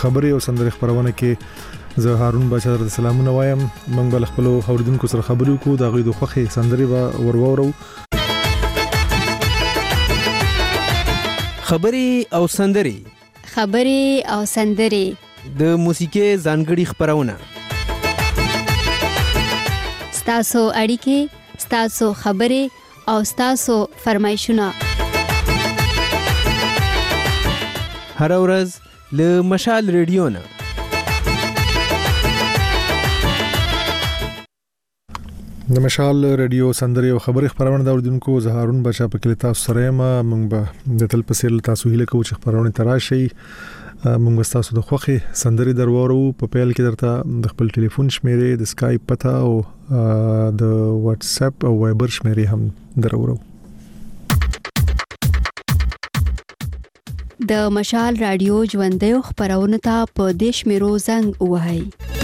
خبري او سندري خبرونه کې زه هارون بچا در سلامونه وایم. موږ بل خپل اوریدونکو سره خبرې وکړو دا غوډه خوخي سندري به ورورو. خبري او سندري د موسیقي ځانګړي خبرونه ستاسو اړیکې ستاسو خبرې او ستاسو فرمایشونه هر ورځ له مشال ریډیو نه. د مشال ریډیو سندري او خبري خبرونه د اوریدونکو زهارون بچا په کلی تاسو سره ما موږ به د تل په سیر تاسو هیله کوو چې خبرونه تراشي. موږ تاسو د خوخي سندري درورو په پیل کې درته د خپل ټلیفون شمیرې د سکایپ پته او د واتس اپ او وایبر شمیرې هم درورو. د مشال رادیو ژوندۍ خبرونه ته په دیش میرو زنګ وهاي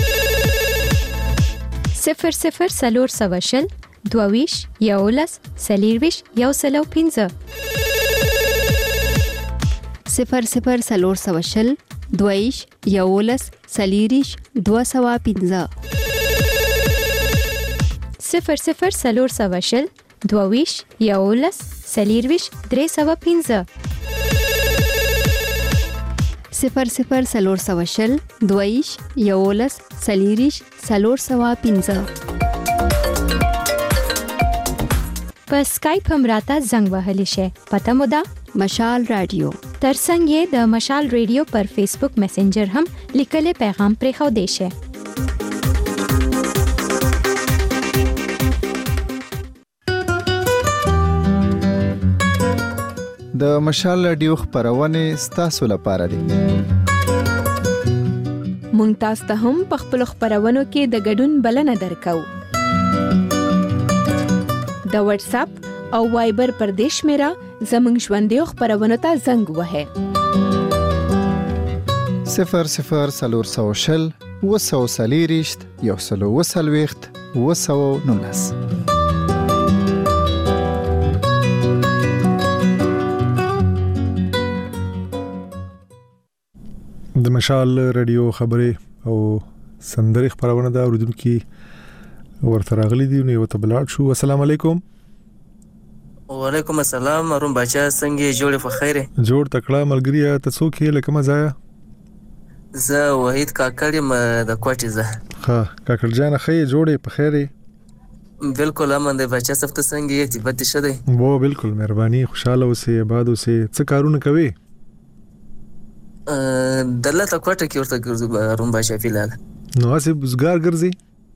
00 22 یولس سلیرویش یو سلو 15 00 22 یولس سلیریش 215 00 22 یولس سلیرویش 315 00 22 یولس سلیریش 315 په سکایپ هم راته زنګ وهلی شي. پته مو ده مشال رادیو. ترڅنګ یې د مشال رادیو پر فیسبوک میسنجر هم لیکلي پیغام پرې خو دی شي. د مشال رادیو خبرونه ستاسو لپاره دي. مونږ تاسو ته هم په خپل خبرونو کې د ګډون بلنه درکو. د واتس اپ او وایبر پر دیش میرا زمنګ ژوندۍ خبرونه ته زنګ وهه 00 وسلیریشت یو سلو وسلويخت وسو نونس. د مشال رادیو خبري او سندري خبرونه دا اوریدونکو ورته راغلي دي نو ته بلاد شو. السلام علیکم. وعلیکم السلام. هارون بچا څنګه جوړ په خیره؟ جوړ تکړه ملګری ته څوک یې لکه مزایا؟ زه وحید کاکړم د کوټې زه. ها کاکړ جان خې جوړې په خیره؟ بالکل امن دی بچا صفته څنګه یې تبت شده؟ وو بالکل مهرباني خوشاله اوسې آباد اوسې. څه کارونه کوي؟ دلته کوټه کې ورته ګرځو هارون بچا فلال. نو اسی بزګار ګرځي؟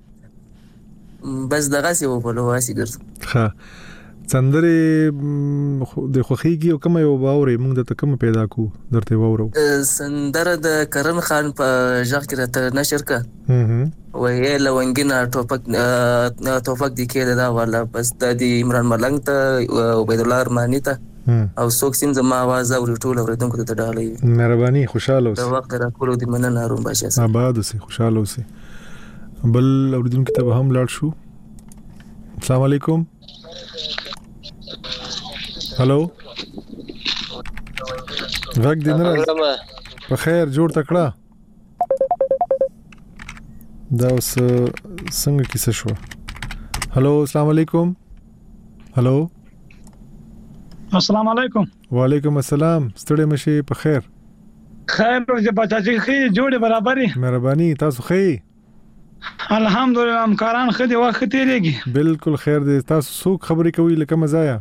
بس دغه سی په لواسي ګرځو. ها سندري د خوخيږي او کوم یو باورې موږ د تکم پیدا کو درته وورو. سندره د کرن خان په ژغ کې راته نشر کا. وې لونګینا توفق د کې دا والا بس د عمران ملنګ ته عبید الله ارمانی ته او څوک سیم زما आवाज او ټول اوریدونکو ته ډالې. مهرباني خوشاله اوسې. دا وخت را کولو د مننه هارون بچا. آباد اوسې خوشاله اوسې. بل اوریدونکو ته هم لاړ شو. السلام علیکم. هالو غږ دې نه راځي. په خیر جوړ تکړه. دا اوس څنګه کیسه شو؟ هالو السلام علیکم. هالو السلام علیکم. وعلیکم السلام. ستړي مشي په خیر؟ خیر ورځ بچاچی خې جوړه برابرې. مهرباني تاسو خې؟ الحمدلله همکاران خدي وخت تیریږي. بالکل خیر دې. تاسو څوک خبرې کوي لکه مزایا؟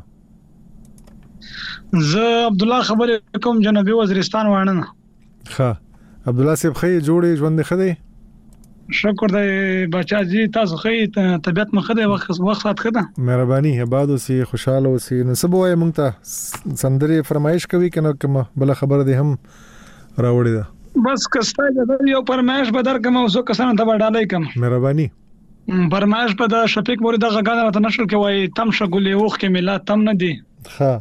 زه عبد الله خبرې کوم جنوبي وزیرستان وانه. ښه عبد الله صاحب خې جوړې ژوند خدي؟ شکر دې بچاجي تاسو خې طبيعت مخده وخت خده. مهرباني آباد اوسې خوشاله اوسې. نو سبا یې مونږ ته سندري فرمایش کوي کنه کوم بل خبره دې هم راوړې ده؟ بس کستا یو فرمایش به درکم او څو کسانو ته وډالای کوم. مهرباني. فرمایش په د شفیق موري د غاګان راته نشل کې وای تم شګولې وخ کې ملت تم نه دی. ها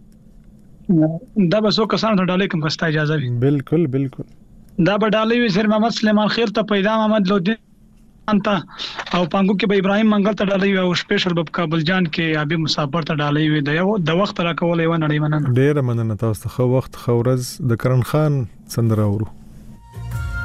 دا به څو کسانو ته ډالای کوم کستا اجازه وي. بالکل بالکل. دا به ډالای وي سر محمد سليمان خیر ته پیدا محمد لودین انت او پانګو کې به ابراهيم منګل ته ډالای او سپیشل په کابل جان کې ابي مسافر ته ډالای وي د وخت را کولې و نړۍ مننه. ډېر مننه تاسو ته. خو وخت خورز د کرن خان سندره اورو.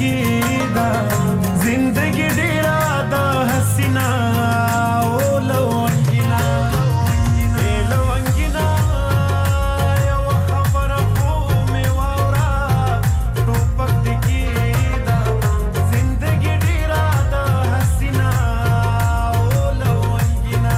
کېدا زندگی ډیره د حسینا او لونګینا لونګینا یو خبره خو مې واورا ټوپک دې کېدا زندگی ډیره د حسینا او لونګینا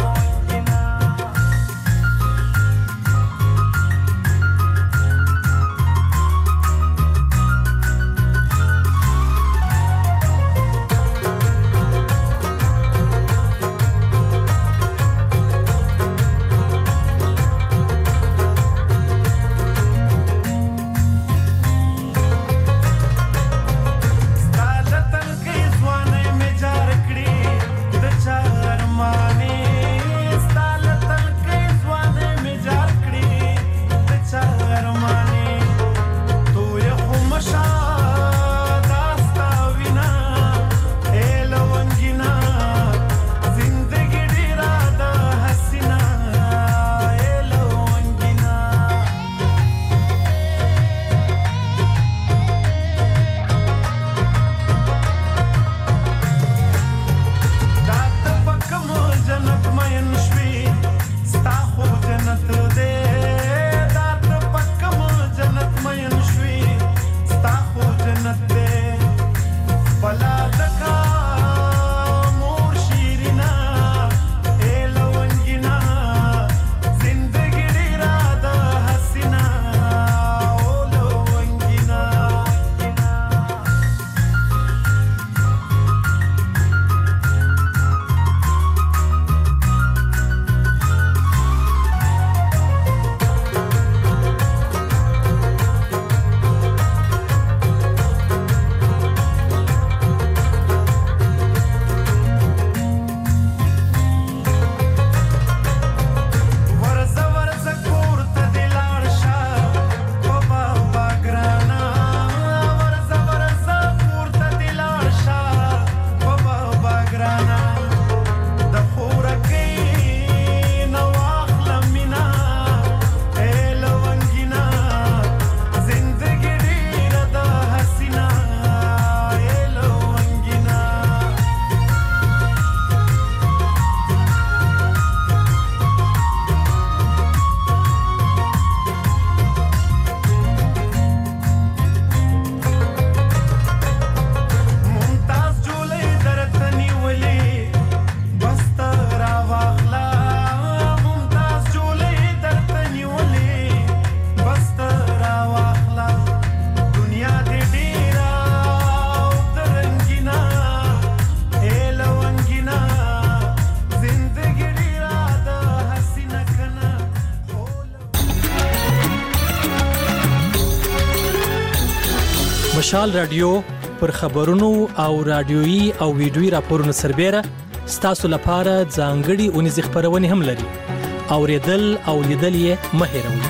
مشال رادیو پر خبرونو او رادیويي او ویډیويي راپورونو سربېره ستاسو لپاره ځانګړي اونیز خبرونه هم لري. اوریدل او لیدل یې مه هېروئ.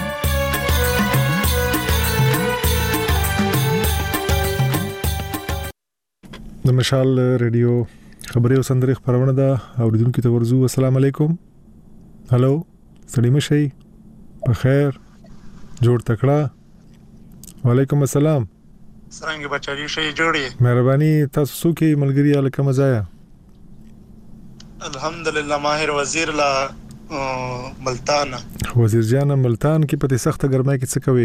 د مشال رادیو خبري او سندري خبرونه ده. اوریدونکو ته ورزو السلام علیکم. هالو سړی مشي په خیر جوړ تکړه. وعلیکم السلام. څنګه بچی شي جوړي مهرباني تاسو سوکي ملګری الکه مزایا الحمدلله ماهر وزیر لا ملتان وزیر جان ملتان کې پته سخت ګرمای کې څه کوي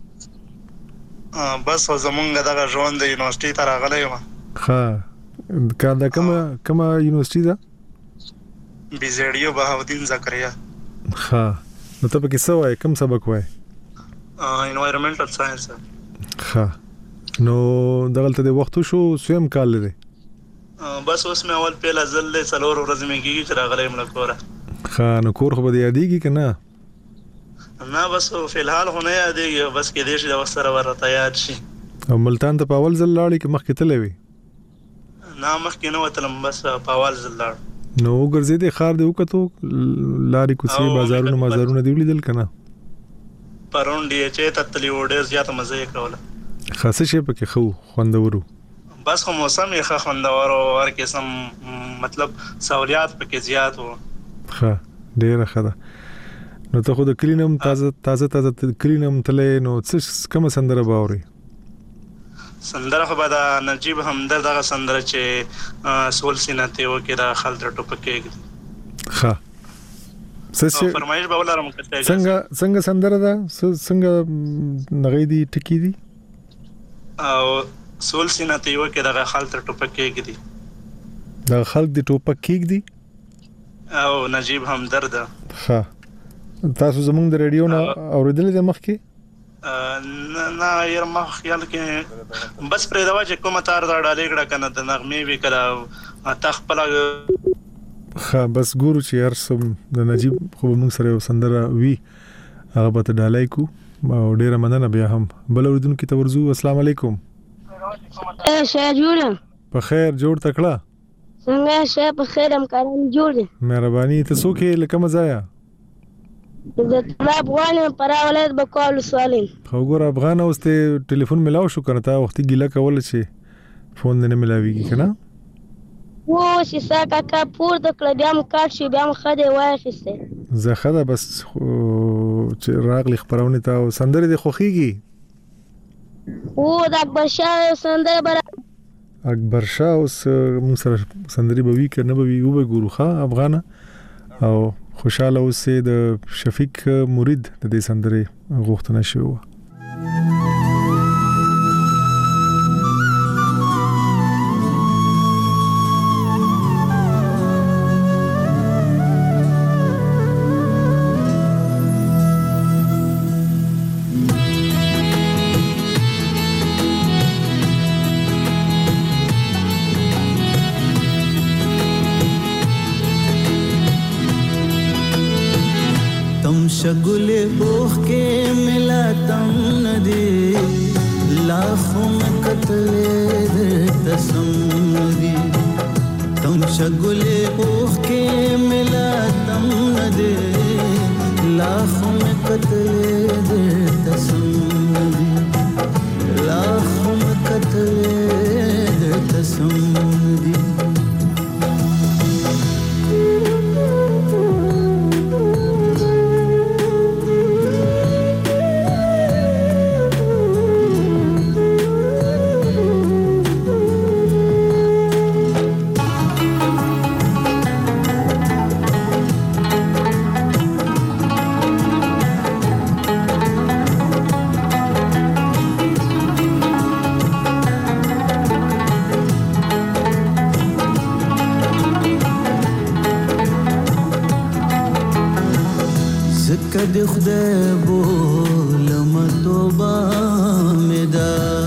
بس زمونږ دغه ژوند د یونیورسيټي ته راغلی و ها کله کومه یونیورسيټي ده بي زد یو بهاودین زکریا ها نو ته په کې څه وای کوم سبق وای انوایرنمنټل ساينس ها نو دغلته د وختو شو سویم کال لري بس اوس مې اول پیله ځل له څلور ورځې مې کېږي چې راغلی م کوره ها نو کور خو به یادېږي که نه نه بس فلحال خو نه یادېږي بس کېدای شي د وخت سره ورته یاد شي او ملتان ته په اول ځل لاړې که مخکې تللی وې نه مخکې نه وتلم بس په اول ځل لاړ نو وګرځېدې ښار دې وکتو لارې کوڅې بازارونه دې ولیدل که نه پرون ډي ته تللي وو ډېر زیاته مزه یې کوله خاصه شی پکې خو خوندورو بس خو موسم یې ښه خوندور او هر قسم مطلب سہولیات پکې زیات وو ښه ډېره ښه ده نو ته خو د کلینم تازه کلینم تلې نو څه کومه سندره باوري سندره خو به دا نجیب همدرد هغه سندره چې سول سینه ته وکړه دا خلک ټوپکې ښه فرمایش به ولرم څنګه سندره ده څنګه نغې دي ټکی دي او سول سینه ته وکړه دا خلک ټوپکې دي دا خلک د ټوپکې دي او نجیب همدرد ښه تاسو زمونږ د ریډیو نه اوریدل د مخ کې نه ير ما خیال کې بس پرې دا چې کومه تار دا ډالې کړه کنه د نغمې وی کړه تخپل ښه بس ګورو چې هر څوم د نجیب خو موږ سره سندره وی هغه به ته ډالای کو او ډیره مننه بیا هم بل اوریدونکو ته ورزو السلام علیکم شه جوړ په خیر جوړ تکړه څنګه شه په خیر هم کارم جوړ مهرباني ته څوک لکه مزایا د طلب غواړم پر ولایت بکول سوالین خو ګور افغان اوسته ټلیفون ملاو شو کنه تا وختي ګیلا کول چې فون نه ملاويږي کنه و چې ساکا کا پور د کله بیا م کاټ شي بیا م خده واخیسته زه خده بس چې راغلی خبرونه تا سندره د خوخيږي و د اکبر شاه سندره بر اکبر شاه اوس موږ سره سندري بوي کنه بوي او به ګورو ښا افغان او خوشاله اوسې د شفیق مرید د دې سندرې غوښتنه شوه शगुले ओख के मिला तम नदी लाखों में कतले तसम दी तुम शगुले ओख के मिला तम नदी लाखों में कतले तसम दी लाखों में कतले तसम दी د خدای بولم توبه مې ده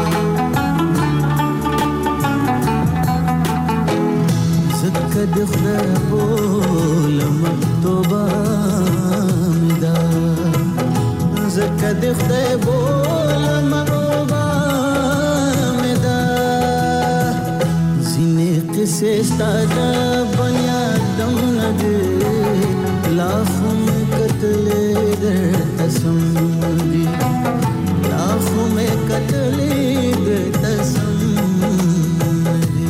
زکه د خدای بولم توبه مې ده زکه د خدای بولم توبه مې ده ځینې قصې ستا د بني آدم نه دي لاخو مې کتلې تسم دی لاخوں میں کتلی دے تسم دی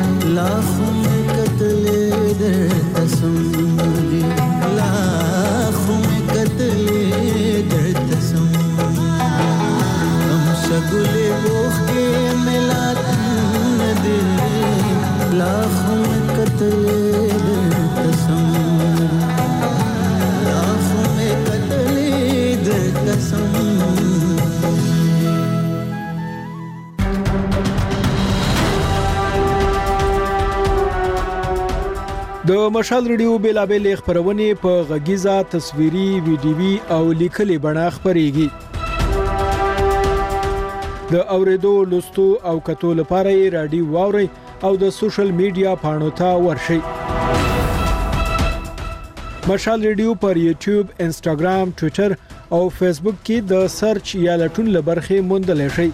लाखों में कतले दे तसम दी लाख د مشال ریډیو بیلابل خبرونه په غږیزه تصویري ویډیوي او لیکلي بڼه خبريږي د اوریدو لوستو او کتو لپاره رادیو واوري او د سوشل میډیا پاڼو ته ورشئ مشال ریډیو پر یوټیوب انسټاګرام ټوئیټر او فیسبوک کې د سرچ یا لټون لبرخه موندل شئ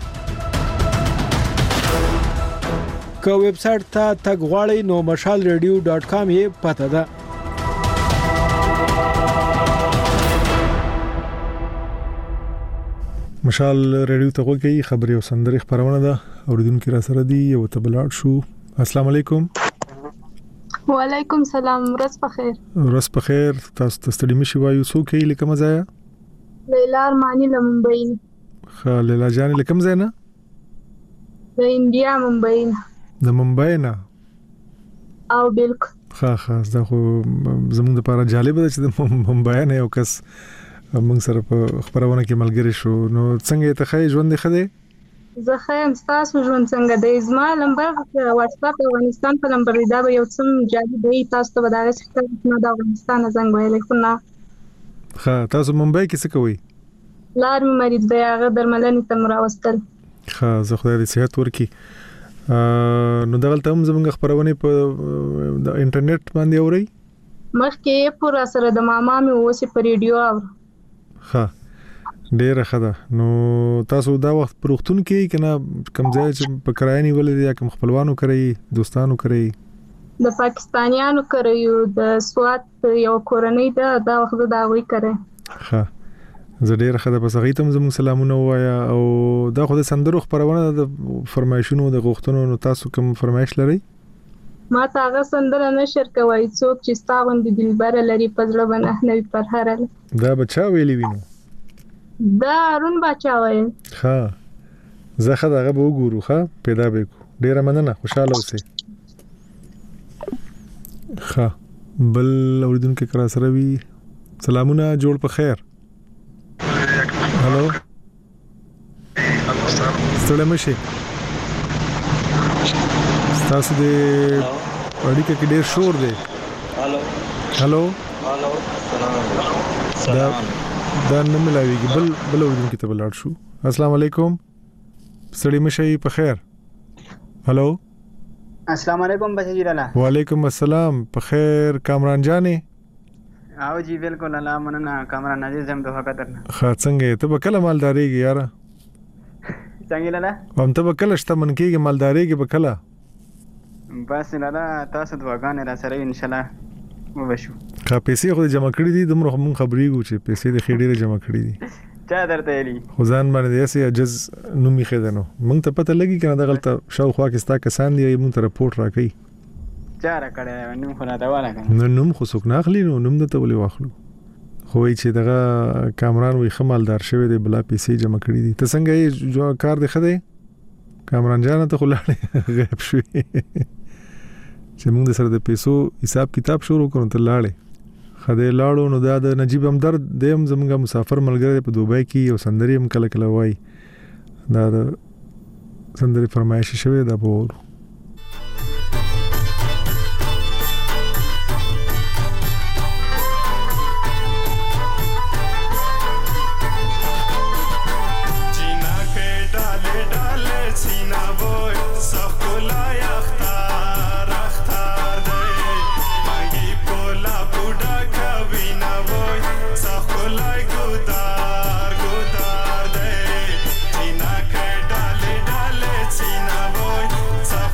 که ویب سټ ته تګ غواړئ نو mashalradio.com یې پته ده مشال ریډیو ته وګورئ خبري او سندري خبرونه ده اوریدونکو را سره دی یو تبلاړ شو السلام علیکم وعلیکم سلام ورځ بخیر ورځ بخیر تاسو ته ستړي مشي وایو څوک یې لکه مزایا لیلا ارمانی له ممبئی لیلا جان لکه مزایا د انډیا ممبئی د ممبئی نه او بالکل ښه دا خو زموږ لپاره جالب ده چې د ممبئی نه یو کس موږ سره په خبرونه کې ملګری شو نو څنګه ته خې ژوند خده زه خیم تاسو ژوند څنګه دی زما نمبر واتس اپ افغانستان په نمبر دا یو څم جالب دی تاسو ته ودارې چې نه د افغانستان زنګ ویلې خو نه ښه تاسو ممبئی کې څه کوئ لار مې مریض دی هغه درملنې ته راوستل ښه زه خدای دې صحت ورکړي نو دغلته هم زموږ خبرونه په انټرنیټ باندې اوري مخکې پورا سره د ماما مې اوسې په ریډیو اور ها ډیر خده نو تاسو دا وخت پروختون کې کنه کم ځای چې په کرایي ولې یا کوم خپلوانو کوي دوستانو کوي د پاکستانیانو کوي د سوات یو کورنۍ دا وخت دا وی کوي ها زه ډیر خده په صحیح تم زموږ سلامونه وایا او دا خو د سندرو خبرونه د فرمایشونو د غوښتنو نو تاسو کوم فرمایش لري ما تاغه سندره نشر کوي څوک چې ستاوند دلبر لري پزړه بنه نه پر هرل دا بچا ویلی وینو دا رون بچا وای ها زه خدای به وګورو ښه پیدا به کو ډیر مننه خوشاله اوسئ ښه بل اوریدونکو کرا سره وی سلامونه جوړ په خیر هالو ستړی مشي تاسو د اړیکې کې ډېر شور دی هالو دا نه ملاويږي بل اوریدونکو ته بلاړ شو السلام علیکم ستړی مشي په خیر هالو السلام علیکم بچی لالا وعلیکم السلام په خیر کامران جانې او جی بالکل الله مننه کامران عزیز هم دوه قدرنه ښه څنګه ته به کله مالداريږي یار څنګه لالا هم ته به کله شته من کېږي مالداريږي به کله بس لالا تاسو دواګانې را سره ان شاء الله وبشو کا پیسې خو جمع کړې دي دومره هم خبرېږو چې پیسې د خېډېره جمع کړې دي چا درته ویلي خو ځان باندې یې عجز نومي خېدنو مونږ ته پته لګي کنه دغلت شاوخوا کې ستا کسان دي مونږ ته رپورټ راکړي چاره کړه نوم خو راته والا کنه نو نوم خو څوک نه اخلي نو نوم ته ولې واخلو خو چې دغه کامران وي خمالدار شوی دی بلا پیسې جمع کړې دي ته څنګه یې جو کار دی خده کامران جان ته خلاړې غیب شوی چې موږ سره د پیسو حساب کتاب شروع کړو ته لاړې خدای لاړو نو دا د نجیب همدرد دیم زمونږ مسافر ملګری په دوبۍ کې یو سندري هم کله کله وای دا سندري فرمایش شوی دا په Sina boy,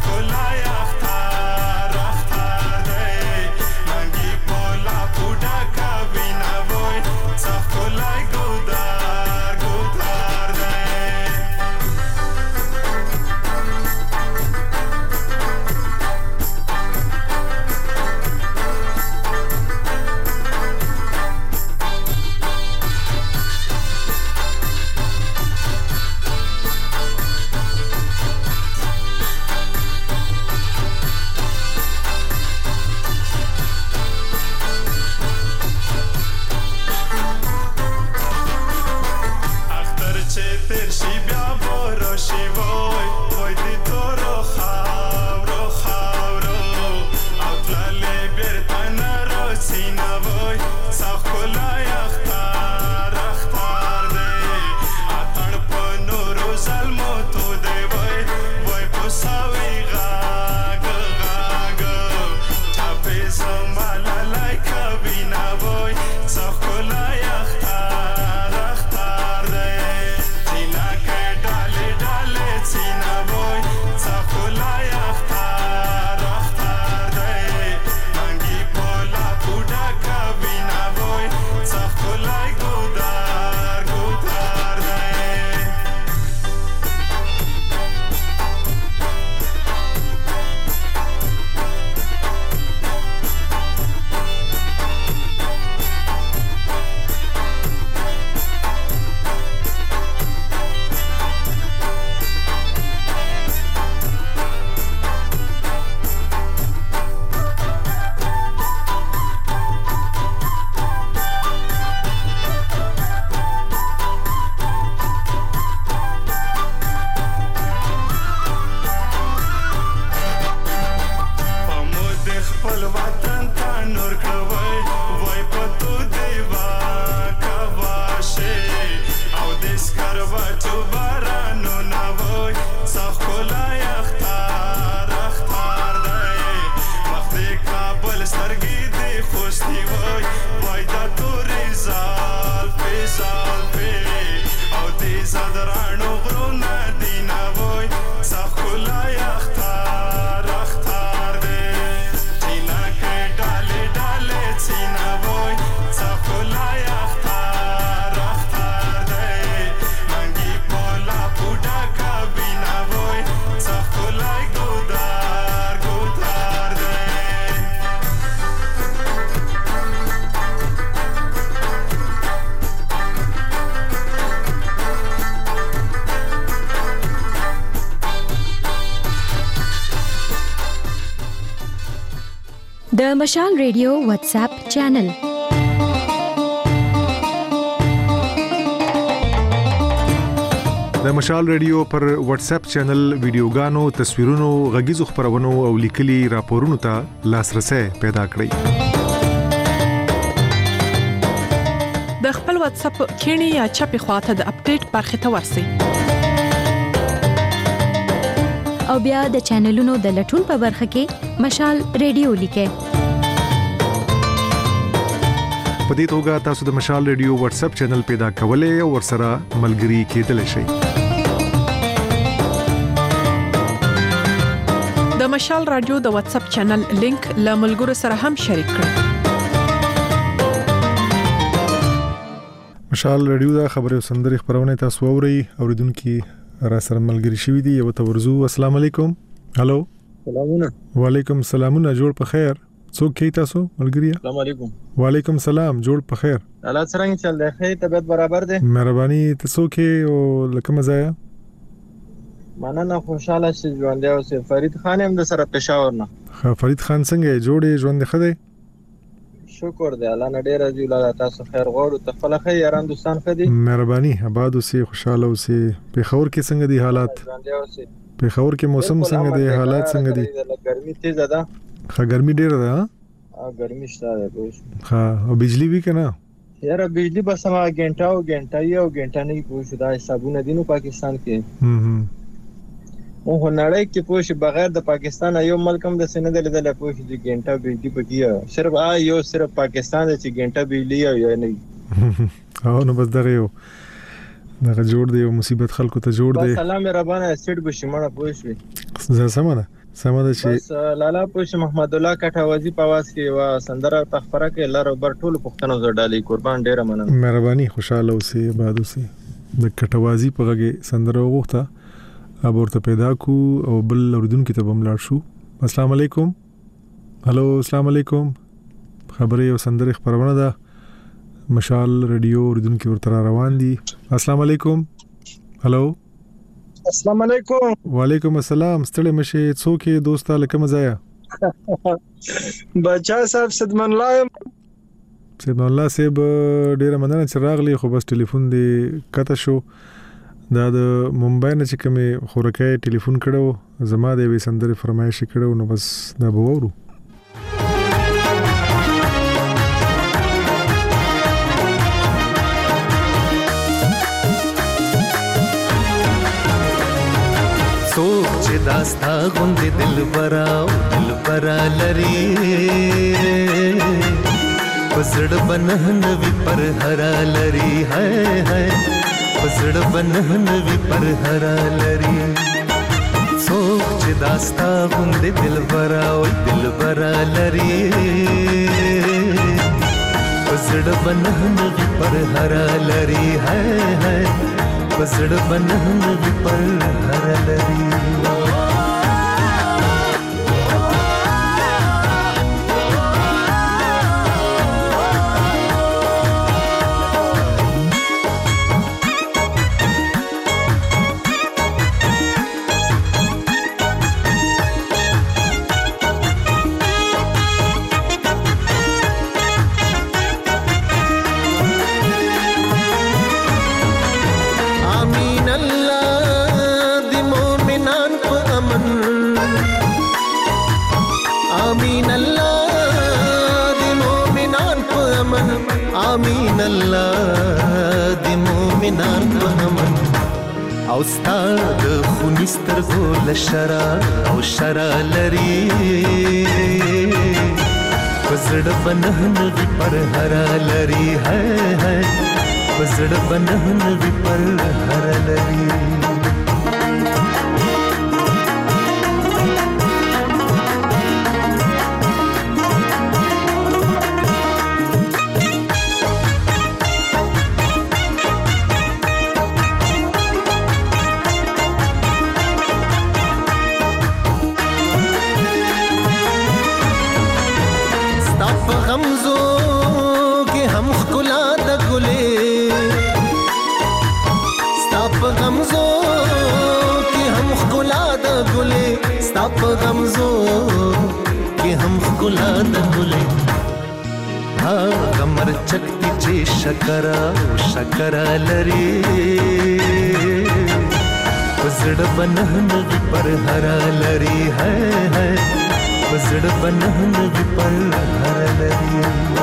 سترګې دې خوستي وای وای دا تورې زلفې زلفې او دې زدرانو غرونه دینه وای ښکلی اختر اختر دی چینه کې ډالې ډالې چینه وای ښکلی اختر اختر دی منګي پولا پوډا کابینه وای ښکلی ګودر ګودر دی د مشال ریډیو واتس اپ چینل د مشال ریډیو پر واتس اپ چینل ویډیوګانو تصویرونو غږیزو خبرونو او لیکلي راپورونو ته لاسرسي پیدا د کړئ خپل واتس اپ کینی یا چپی خواته د اپډیټ برخه ته ورسی او بیا د چینلونو د لټون په برخه کې مشال ریډیو لیکه په دې توګه تاسو د مشال ریډیو واتس اپ چینل پیدا کولای او ورسره ملګري کېدلی شئ د مشال رادیو د واتس اپ چینل لینک له ملګرو سره هم شریک کړئ مشال ریډیو دا خبري سندري خبرونه تاسو اورئ اوریدونکو را سره ملګری شوی دی یو تورزو السلام علیکم هالو سلامونه وعلیکم السلامونه جوړ په خیر څوک کی تاسو ملګری السلام علیکم وعلیکم السلام جوړ په خیر الله څنګه چل دی خیر طبيعت برابر دی مهرباني تاسو کې او لکه مزایا مننه خوشاله شې ژوند دی او فرید خان هم د سره پېښور نه فرید خان څنګه جوړې ژوند خده شکر دی الله نه ډیر دی الله تاسو خیر غوړو ته خپل خیر یاران دوستان خدي مهرباني آباد اوسې خوشاله اوسې پېښور کې څنګه دی حالات پېښور کې موسم څنګه دی حالات څنګه دي ګرمي تیز ده ها ګرمي ډیره ده ګرمي شته ده ها او بجلی وی کنه یاره بجلی بس ما غنټه او غنټه نه پوښ دا حسابونه دینو پاکستان کې مو نړۍ کې پوښ بغیر د پاکستان یو ملک هم د سند لیدل پوښ دي غنټه بجلی پکې صرف پاکستان چې غنټه بجلی یا نه او نو بس دغه یو دغه جوړ دی مصیبت خلکو ته جوړ دی سلام ربانه سټ بشمنه پوښ وي زه سمونه چې بس لالا پوش محمد الله کټاوازی په واس کې وا سندره تخفره کې لار بر ټول پښتنو زړډالي قربان ډیره مننه مهرباني خوشاله اوسې آباد اوسې د کټاوازی په غږه سندره وغوښته ابورته پیدا کو او بل اوردونکو ته بملاړ شو السلام علیکم هالو السلام علیکم خبري او سندره خبرونه ده مشال ریډیو اوردونکو ورته روان دي السلام علیکم هالو السلام علیکم وعلیکم السلام ستړي مشه څوک دوستا لکه مزایا بچا صاحب صدمن الله صاحب ډیره مننه چې راغلی خو بس ټلیفون دی کته شو دا د ممبئی نه چې کومه خورکه ټلیفون کړو زما د وې سندره فرمایش کړو نو بس دا وورو سوچ داستا غوند دل برا لري پسړ بنهن وی پر هرا لري هاي پسړ بنهن وی پر هرا لري سوچ داستا غوند دل برا لري پسړ بنهن وی پر هرا لري هاي پسړ بنهن وی پر هرا لري آمین الله د مومنان په امن او ستاد خونستر ګول شرا او شرا لري पसड़ बनहन भी पर हरा लरी है पसड़ बनहन भी पर हरा लरी स्ताप गमजो कि हम खुला द गुले हाँ कमर चकती चे शकरा लरी पसड़ बनहन भी पर हरा लरी है पसड़ बनहन भी पर हरा लरी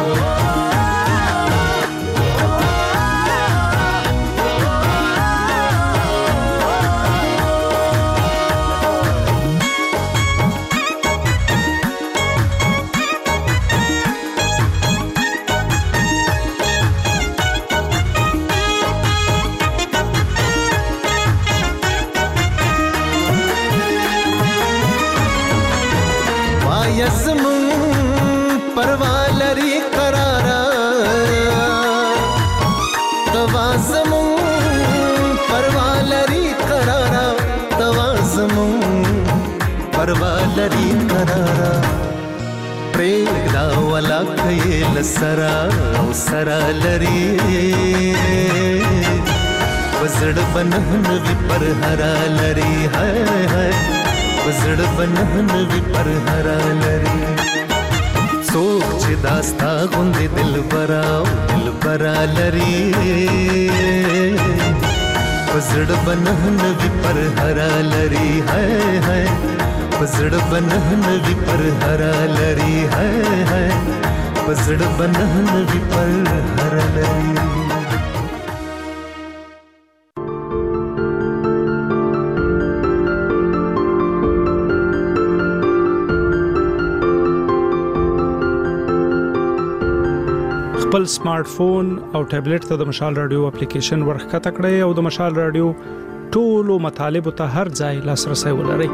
परवालरी करारा तवाज़मु परवालरी करारा तवाज़मु परवालरी करारा प्रेदा वाला कयेल सरा लरी वजड़ बनहन भी पर हरा लरी है वजड़ बनहन भी पर हरा लरी सोच दास्ता गुंदे दिल बरा लरी पसड़ बनहन भी पर हरा लरी है पसड़ बनहन भी पर हरा लरी है पसड़ बनहन भी पर हरा लरी خپل سمارټ فون او ټابلیټ ته د مشال رادیو اپلیکیشن ورخکته کړئ او د مشال رادیو ټولو مطالب ته هر ځای لاسرسي ولرئ.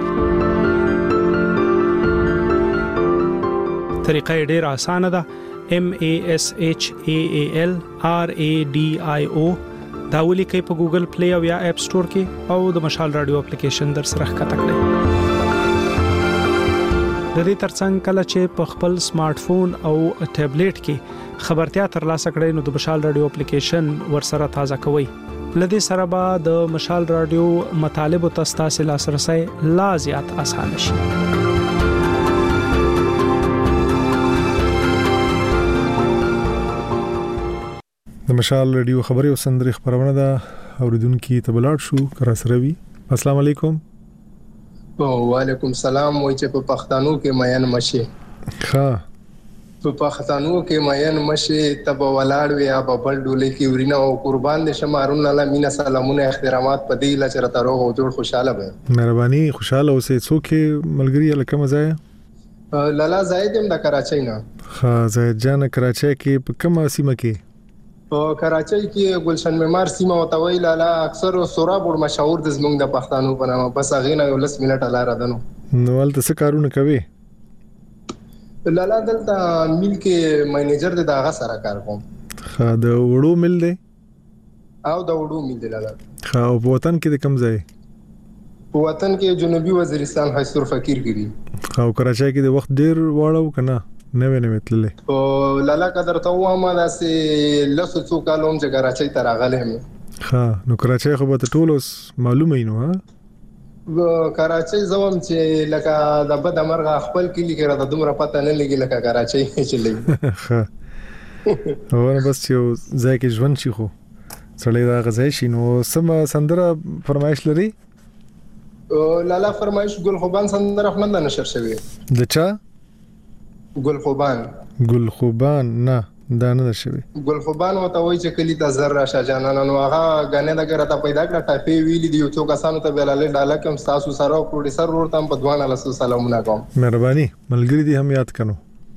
طریقه ډېره اسانه ده. MASHAALRADIO دا ولیکئ په ګوګل پلی او یا اپ سٹور کې او د مشال رادیو اپلیکیشن در سره ښکته کړئ. د دې ترڅنګ کله چې په خپل سمارټ فون او ټابلیټ کې خبرتیا ترلاسه کړئ نو د مشال رادیو اپلیکیشن ورسره تازه کوئ. لدې سره به د مشال رادیو مطالب او تاسو لاسرسي لا زیات اسانه شي. د مشال رادیو خبري او سندري خبرونه ده اوریدونکو ته بلاد شو کرا سره وي. السلام علیکم. وعلیکم السلام. وای چې په پښتنو کې مېن مشي. ها په پښتنو کې مېن مشي تب ولاړ وي اب بل ډولې کې ورینه او قربان دي شمارون الله مینا سلامونه احترامات پدې لا چرته روغ او جوړ خوشاله وي. مهرباني خوشاله اوسې. څوک ملګری لکه مزه لالا زاید هم د کراچۍ نه. ها زاید جان کراچۍ کې په کومه سیمه کې؟ په کراچۍ کې ګلشن معمار سیمه او توي لالا اکثر سوراب او مشهور د زمونږ د پښتنو په نامه بس هغه نه 10 منټه لار دنو. نو ولته څه کارونه کوي؟ لالا دلته مل کې مینیجر د داغه سره کار کوم. خا د وړو مل دی او د وړو مل دی لالا. خا په وطن کې د کم ځای؟ په وطن کې جنوبي وزیرستان حیثور فقیر ګری. خا کراچۍ کې د وخت ډیر واړو کنه نوې تللې. او لالا قدر ته وامه داسې لاسو څو کالوم چې کراچۍ ته راغلم. ها نو کراچۍ خو به ټول معلومه نو ها کراچۍ زوم چې لکه د بد مرغه خپل کلی کې را د دومره پته نه لګي لکه کراچۍ چې لګي. ها ونه بس یو ځای کې ژوند شي خو سړی دا غځای شي. نو سم سندره فرمایش لري؟ لالا فرمایش ګل خوبان سندره خو نه نشر شوی. د چا؟ ګل خوبان نه دا نه شوی. ګل خوبان وته وای چې کلی ته زر راشه جانانه نو هغه غنه دغه ته پیدا کړه ټاپی ویلې دی یو څو کسانو ته بلاله ډاله کوم تاسو سره پروډوسر ورته په دوانه له سلامونه کوم. مهرباني ملګری دي هم یاد کړو.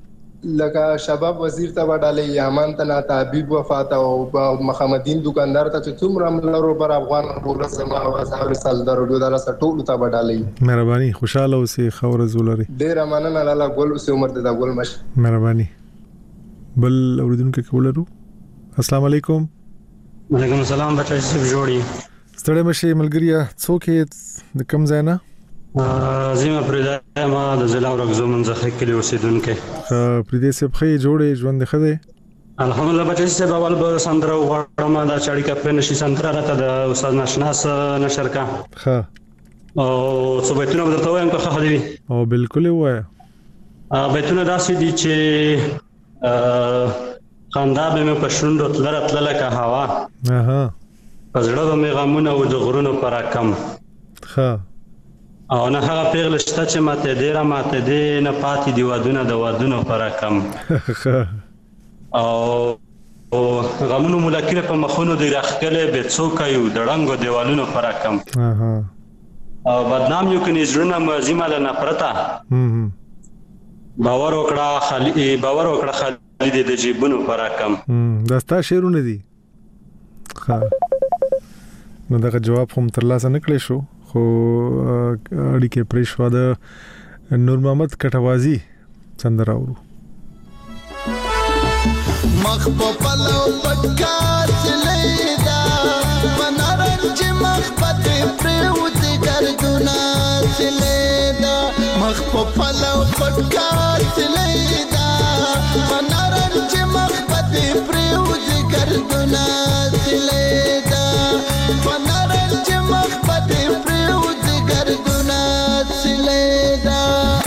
لکه شباب وزیر ته وډالې یامان ته نه حبیب وفات او محمدین دکاندار ته چې څومره ملرو پر افغان ولس زما आवाज او سالدار ډو دلا ټول ته وډالې. مهرباني خوشاله اوسې خبر زولري. ډیر مننه لاله ګل اوسې عمر دې دا ګل مش. مهرباني. بل اوریدونکو کولرو. السلام علیکم. وعلیکم السلام بچا چې جوړی. ستړي مشه ملګریا څوک د کم ځای نه؟ زما پرېدا ما د ضلع ورغزو منځخه کلی اوسیدونکو. پرېدې سپ خې جوړې ژوند خده. الحمدلله بچی چې اول به سندره وغواړم دا چاړي کا په نشي سندره راته د استاد نشناس نشر کا. ها. او څه بیتونه بدته وایم که خه دی. او بالکل وای. بیتونه داسې دي چې خندا به مې په شونډو تلره که هوا. اها. پزړه به مې غمونه و د غرونو پر کم. ها. او نه هغه پیغله شته چې ماته ډیره ماته دی نه پاتې دی ودونه د ودونو پر کم. او غمونو ملکینه په مخونو دی راخکله به څوک یو د ړنګو دیوالونو پر کم. او بدنام یو کني ژوند مازی مال نفرتا. باور وکړه خالد د جیبونو پر کم. داستا شعرونه دي. نو دا جواب هم تر لاسه نکړې شو. خو اړیکې پرېښوا د نور محمد کټوازی سندره اورو. مخ په پلو پټکار چلیدا منارنج مخ پته پروت ګردونه چلیدا مخ په پلو پټکار چلیدا منارنج مخ پته پروت ګردونه چلیدا منارنج مخ پته پروت ګردونه چلیدا.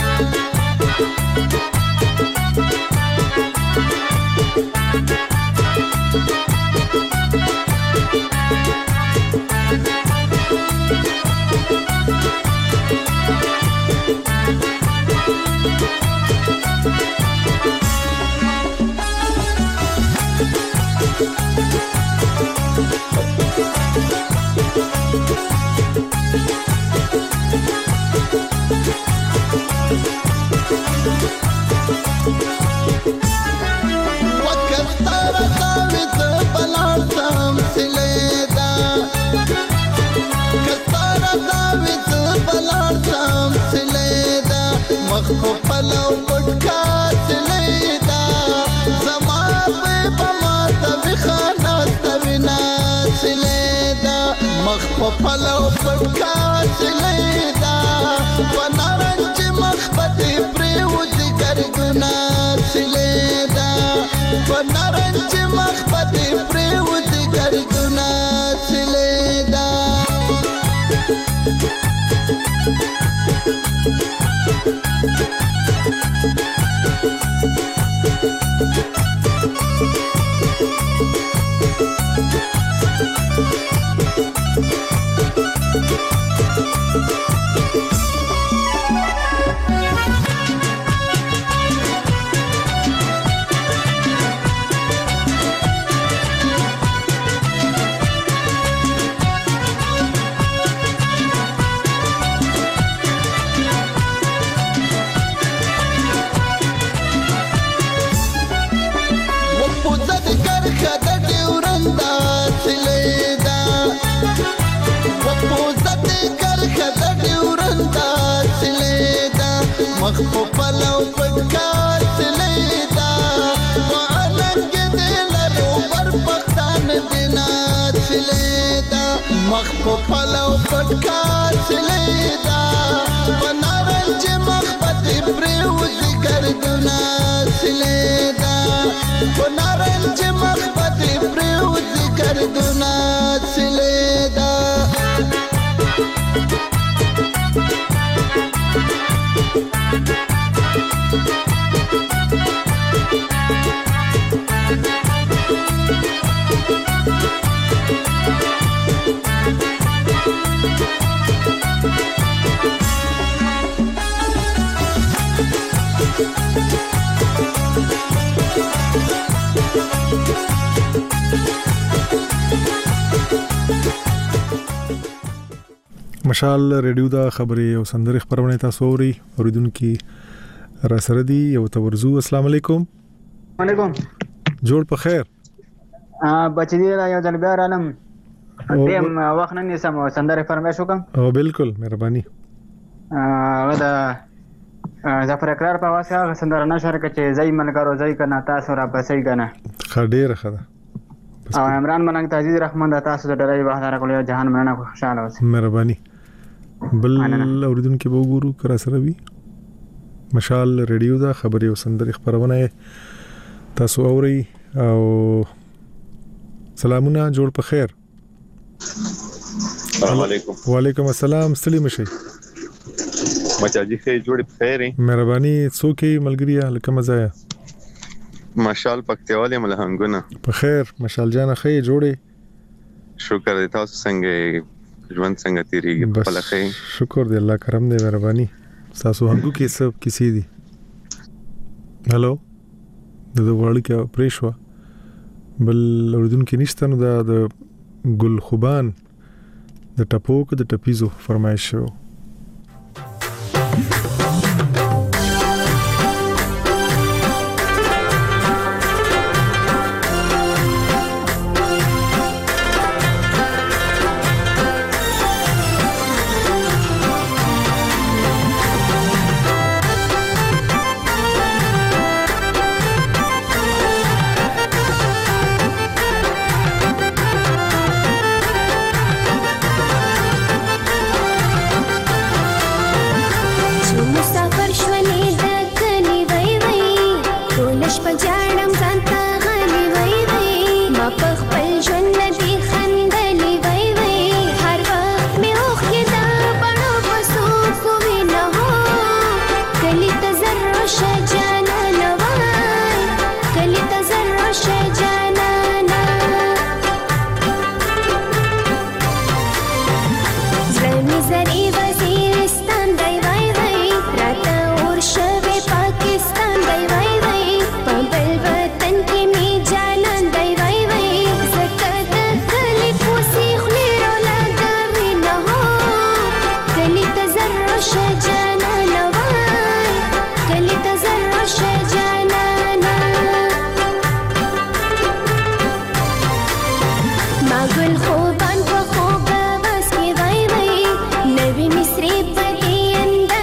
مخ په پلو پټکار چلیدا زما په پماته وخانا توینا چلیدا مخ په پلو پټکار چلیدا ونارنج مخ پته پروت ګردونه چلیدا ونارنج مخ پته پروت ګردونه چلیدا. مخ په پلو پټکار چلیدا واننګ دې لرو پر پختان دینا چلیدا مخ په پلو پټکار چلیدا ونارنج مخ پته پروت ګردونه چلیدا ونارنج مخ پته پروت ګردونه چلیدا. مشال ریډیو دا خبرې او سندرې خبرونه تاسو اوري اوریدونکو را سره دی یو تورزو. السلام علیکم. وعلیکم. جوړ په خیر. بچی دی یو ځل بیا رالم دیم وخت نه نیسم سندره فرمایش وکم. او بالکل مهرباني. دا ظفر اقرار په واسه سندره نشر کچې زئی ملګرو زئی کنا تاسو را پسې کنه. خډیر خدا. او عمران ملنګ تعزیز رحمان د تاسو د ډلې بهادر کول جهان مننه خوشاله اوسئ. مهرباني. بل اوریدونکو به وګورو کرا سره وی. مشال ریډیو دا خبري او سندري خبرونه تاسو اوري او سلامونه جوړ په خیر. السلام علیکم. وعلیکم السلام. ستړي مشي. مچاجي خې جوړ په خیر. مهرباني څوکي ملګریا لکه مزایا. مشال پکتیواله ملهنګونه. په خیر مشال جان خې جوړې. شکر دې تاسو څنګه ژوند څنګه تیریږي په لخې. شکر دې الله کرم دې مهرباني. تاسو هغه کې سب کسی دي. هالو د وړل کې پریشوا بل اوردونکو نشته نو د ګل خوبان د ټپوک د ټپیزو فرمایش شو.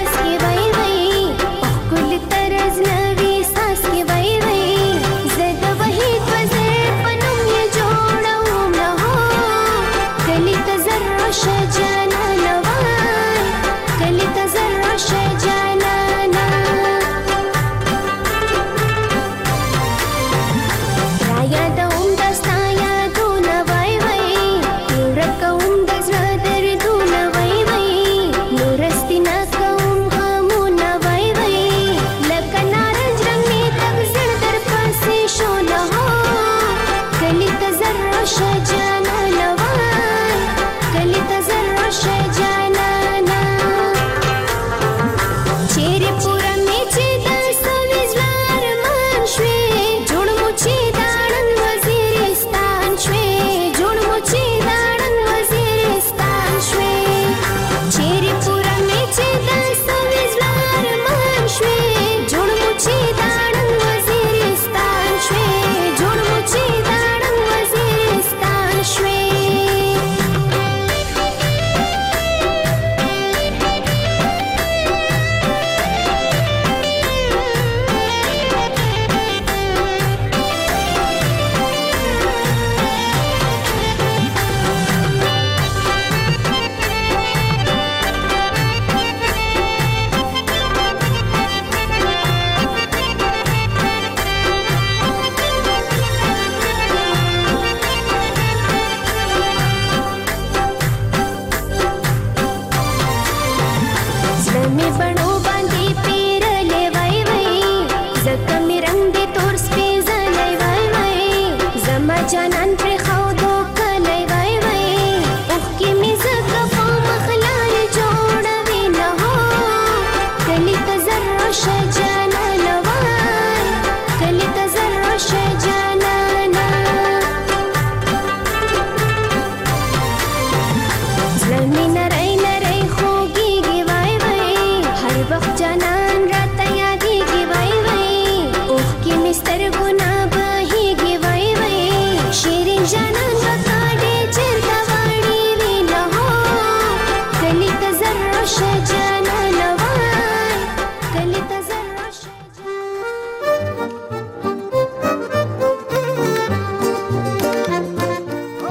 زد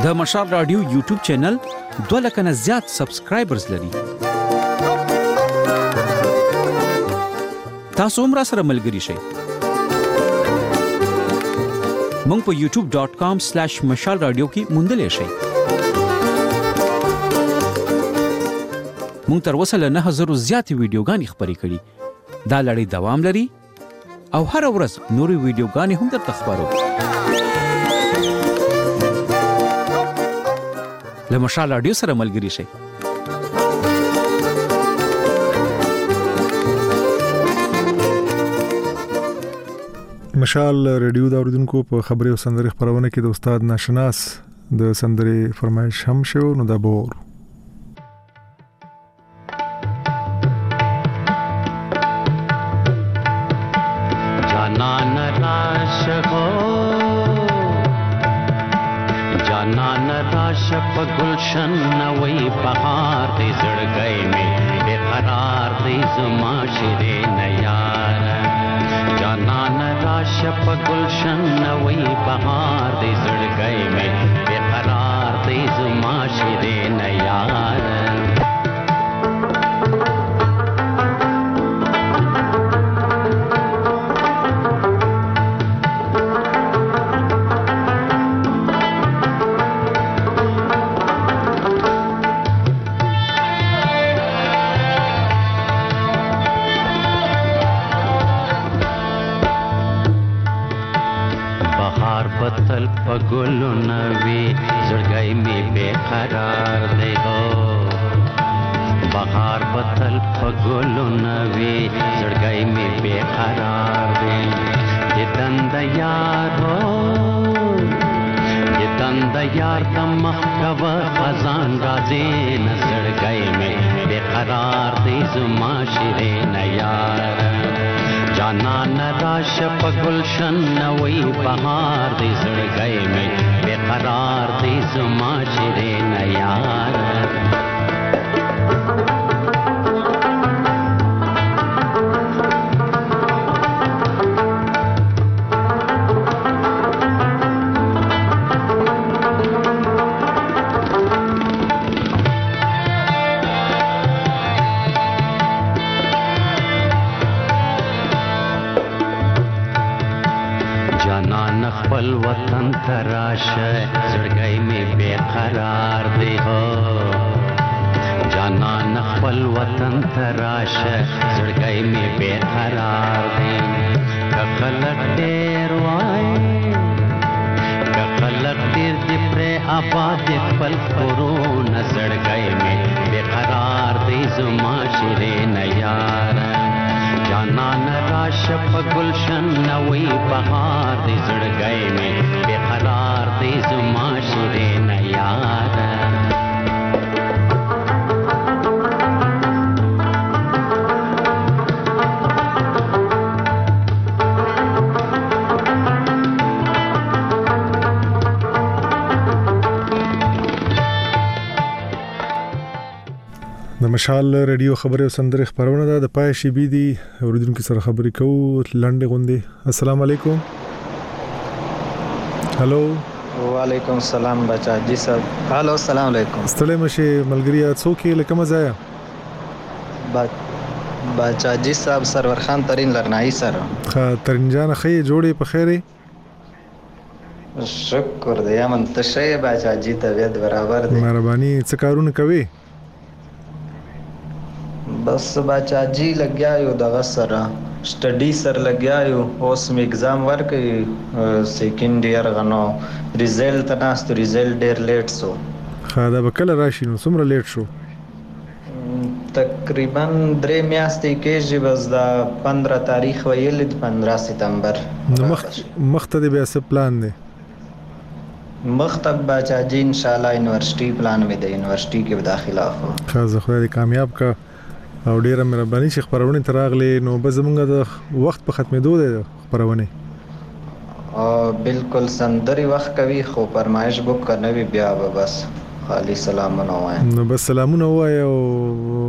د مشال رادیو یوټیوب چینل 2 لک نه زیات سبسکرایبرز لري. تاسو هم را سره ملګري شئ. مونږ په youtube.com/mashalradio کې موندلې شئ. مونږ تر اوسه له 9000 زیاتې ویډیوګانې خپرې کړې. دا لړۍ دوام لري او هر ورځ نورې ویډیوګانې هم درته خبرو. له مشال رادیو سره ملګري شئ. مشال رادیو دا اوریدونکو په خبري او سندري خبرونه کې د استاد ناشناس د سندري فرمایش هم شو نو دا بور جانان راشغو جانان راشپ گلشن نوئی بہار دی زړګي می بے قرار دی زما شیرین یار جانان راشپ گلشن نوئی بہار دی زړګي می بے قرار دی زما شیرین یار बतल पगुल नवी जड़गई में बेकरार दे हो बहार बतल पगुल नवी जड़गई में बेकरार दे ये दंद यार हो ये दंद यार तम कब खजान गाजे न जड़गई में बेकरार दे जुमा शिरे न यार जानान राशप गुलशन नवई बहार दे जड़गई में बेकरार दे जुमा शिरे न यार खपल वतन तराश जड़गई में बेकरार दे हो जाना नखपल वतन तराश जड़गई में बेकरार दे कखलक देर वाए कखलक देर दिपरे आबाद पल करो न जड़गई में बेकरार दे जुमा शिरे न यार जानान राशप गुलशन नवई बहार दे जड़गई में बेकरार दे जुमा शिरे न यार د مشال رادیو خبري او سندري خبرونه ده د پای شي بي دي اوریدونکو سره خبري کوو لنډه غوندي. السلام علیکم. هالو وعلیکم السلام بچا جی صاحب. هالو السلام علیکم. ستړي مشه ملګریا څوک لکه مزایا بچا جی صاحب سرور خان ترين لرنائی سره ترنجان خې جوړې په خیره شکر دې امن تشه بچا جی طبيعت برابر دي مهرباني څه کارونه کوي बस बच्चा जी लग गया यो दगा सर स्टडी सर लग गया यो ओस में एग्जाम वर्क सेकंड ईयर गनो रिजल्ट नास तो रिजल्ट डेर लेट सो خاله بکل راشي نو څومره لیټ شو تقریبا 3 میاشتې کې بس دا 15 تاریخ ویل 15 ستمبر نو مخته بیا څه پلان دی مختب بچا جی ان شاء الله یونیورسيټي پلان مې د یونیورسيټي کې داخله اخو خاصه خو دې کامیاب کا او ډیره مهرباني چې خبرونه تراغلي نو به زمونږ د وخت په ختمېدو ده خبرونه بالکل سندري وخت کوي خو فرمایش بوک کرنے وی بیا بس خالی سلامونه وای نو بس سلامونه وای او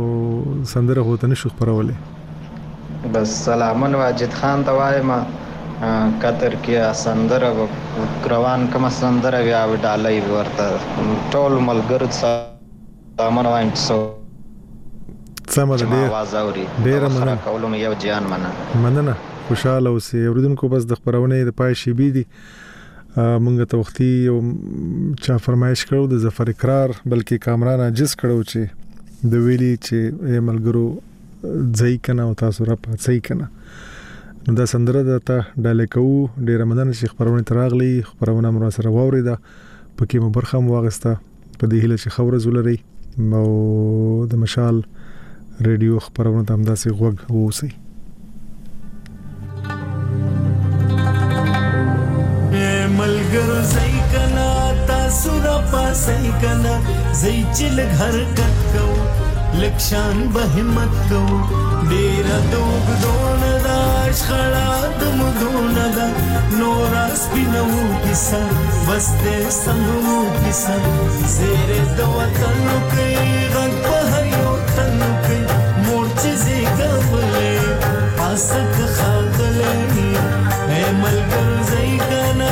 سندره هوته نشو خبرولې بس سلامونه واجد خان ته وای ما قطر کې سندره روان کوم سندره بیا ډالۍ ورته ټول ملګرو سامان وایم څو سمه ده आवाज اوري ډیر مننه کولم یو جان مننه خوشاله اوسئ اوریدونکو بس د خبرونه د پای شی بي دي مونږ ته وختي او چا فرمایش کړو د ظفر اقرار بلکې کامران عجز کړو چې د ویلي چې ملګرو ځای کنه او تاسو را پاتې کنه نو دا سندره د ته ډالې کوو ډیر مننه چې خبرونه تراغلي خبرونه مر سره ووريده پکې مبرخه واغسته په دې هله چې خبره زولري او د مشال ریډیو خبرونه د همداسې غوږ ووسی ملګرو زئی کنا تاسو را پاسای کنا زئی چل گھر کټ کو لکشان به همت کو ډیر دوګ دون داش خړا دم دون دا نور سپینو کیسه بس دې سمو کیسه زیر د وطن کې غږ په یو تن کې مورچ زی ګولې پاسک خاطلې اے ملګرو زئی کنا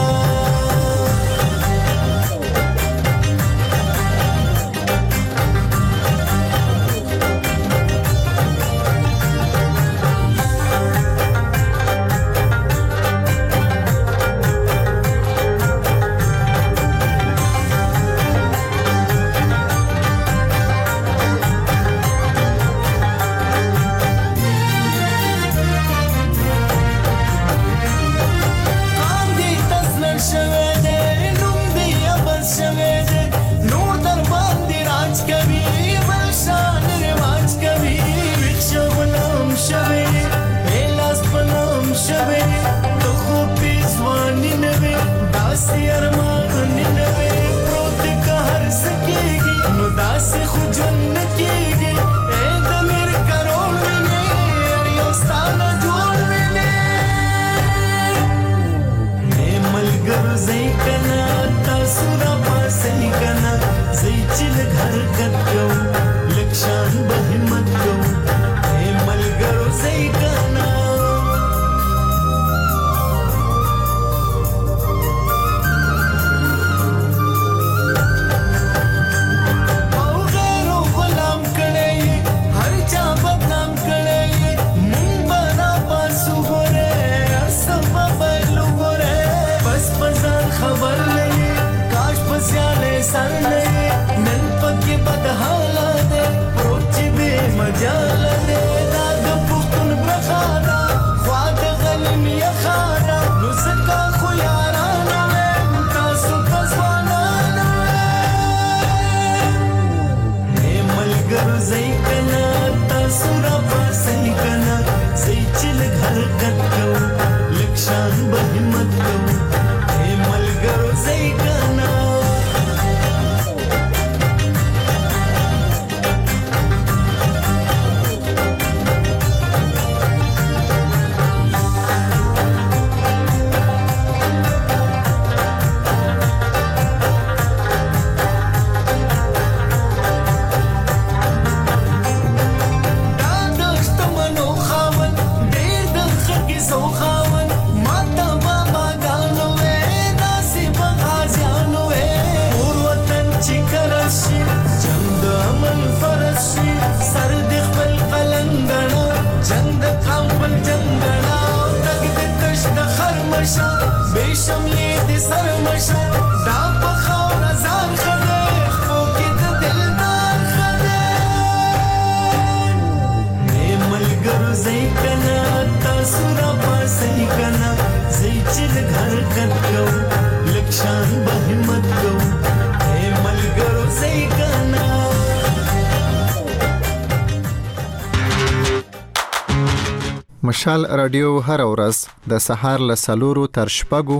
مشال رادیو هر ورځ د سهار له 4 تر 6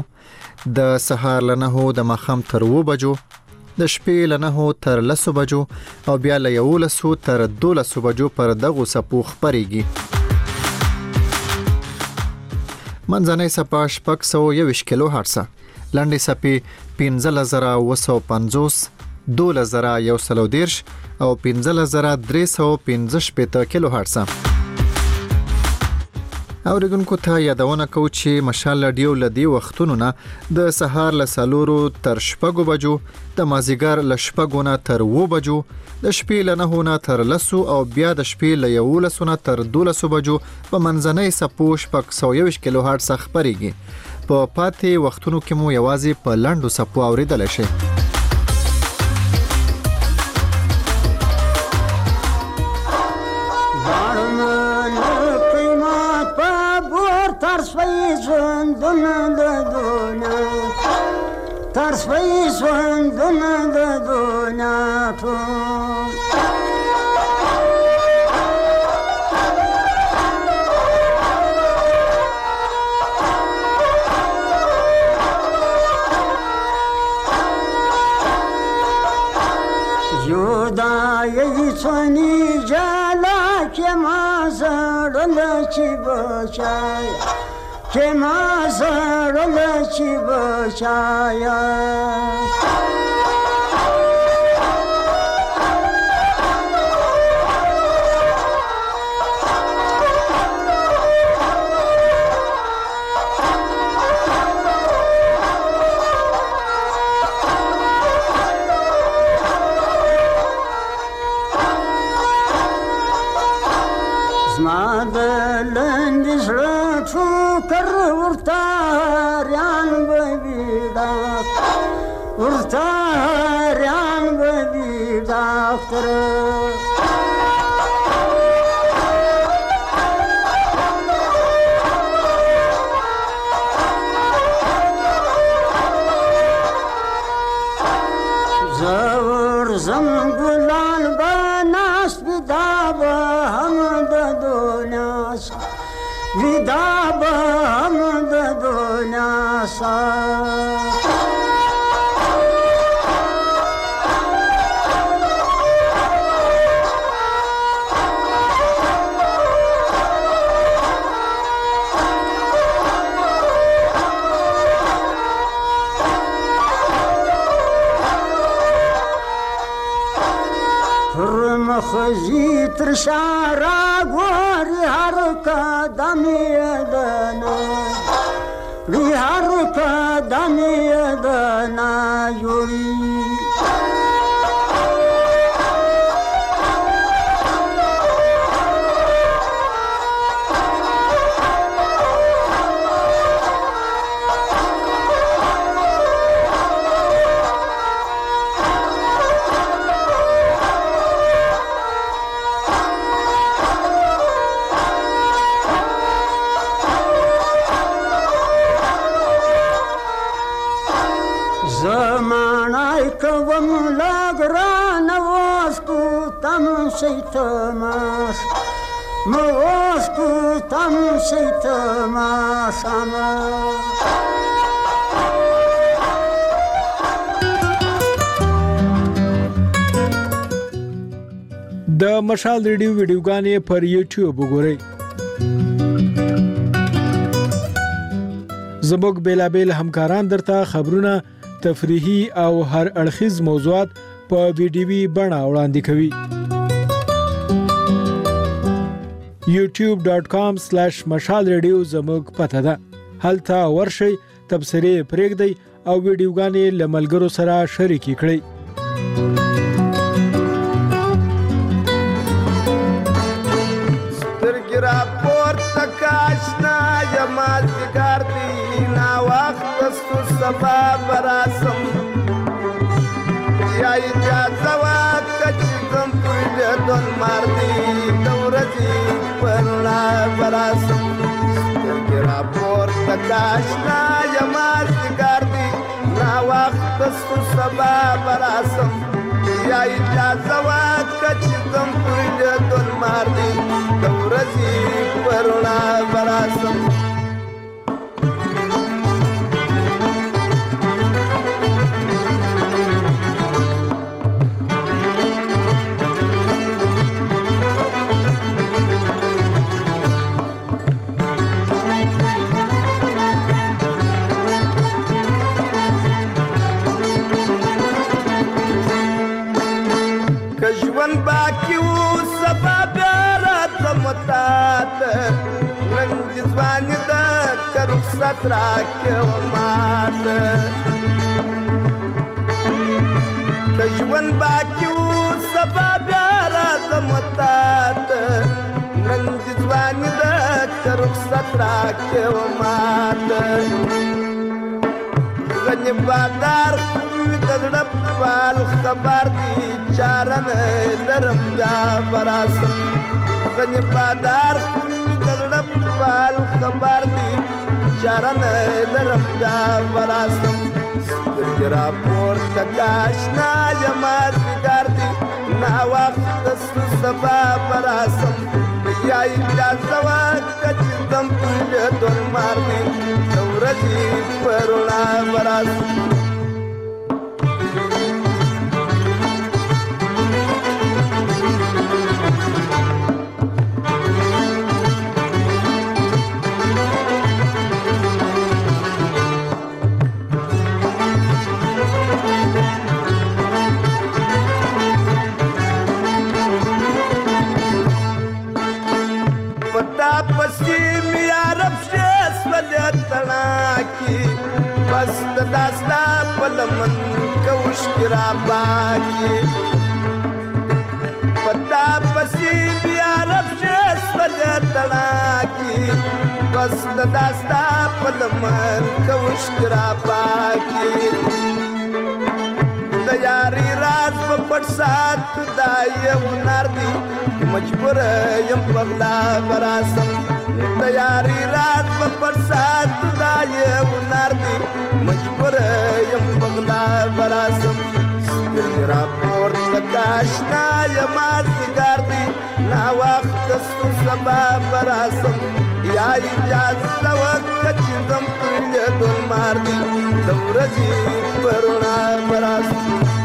د سهار له 9 د مخام تر 2 بجو د شپې له 9 تر 10 بجو او بیا له 11 تر 12 بجو پر دغه سپو خبريږي منځنۍ سپا شپږ 120 کیلو هرتز لاندې سپي 15950 12130 او 15315 کیلو هرتز اوریدونکو ته یادونه کوو چې مشال رادیو لدی وختونو نه د سهار له 4 تر 6 بجو، د مازیګر له 6 نه تر 9 بجو، د شپې له 9 نه تر 10 او بیا د شپې له 11 نه تر 12 بجو په منځنۍ سپوش په 120 کیلو هرتز خبريږي. په پاتې وختونو کې مو یوازې په لاندو سپو اوریدل شي. ترسوی ژوندونه د دنیا یودای چونی جلا که ما زرل چی بچای که ما زرل چی بچایا زما د لندې زړه ټوکر ورته حیران به وي ورته حیران به وي ډاکټره زه ورځم ګلان به ناست وي دا به هم د دنیا ودا به هم د دنیا مخزی تر شارا گوری هر قدم یدنا وی هر قدم یدنا یوری کوم لګران واسکو تم شیطماس مواسکو تم شیطماس اما د مشال ریډیو ویډیوګانې پر یوټیوب وګورئ. زموږ بیلابیل همکاران درته خبرونه، تفریحي او هر اړخیز موضوعات په ویډیوي بڼه وړاندې کوي. youtube.com/مشال رادیو زموږ پته ده. هلته ورشئ، تبصرې پرېږدئ او ویډیوګانې له ملګرو سره شریکې کړئ. سترګې راپورته که اشنا یما ځیګر دی ناوخته ستو سبا به راسم یا اجازه ورکړه چې ځم پر لیدون مار دی د ورځې په رڼا به راسم. سترګې راپورته که اشنا یما ځیګر دی ناوخته ستو سبا به راسم یا اجازه ورکړه چې ځم پر لیدون مار دی د ورځې په رڼا به راسم. ژوند باقي و سبا بیا راځم تا ته نن دې رخصت راکړه ماته که ژوند باقي وو سبا بیا راځم تاته نن دې ځواني ده که رخصت راکړه ماته غني بادار د زړه پال خبر دي چاره نه لرم بیا براسم غني بادار د زړه پال خبر دي چاره نه لرم بیا براسم سترګې راپورته که اشنا یما ځیګر دي ناوخته سو سبا براسم یا اجازه وکړه چې ځم پلټون مار دي د ورځې په رڼا براسم بس داستا پلمن کوش کرا باکی پتا پسی بیا رفشس وجتنا کی بس داستا پلمن کوش کرا باکی دیاری راز پپٹ ساتھ دائی ونار دی مجبور یم پغلا براسم دیاری رات پپٹ ساتھ دائی ونار دی مجبور یم پغلا براسم سترګې پورته که اشنا یما ځیګر دی ناوخته سو سبا براسم یا اجازه وکړه چې ځم پلټون مار دي د ورځې په رڼا براسم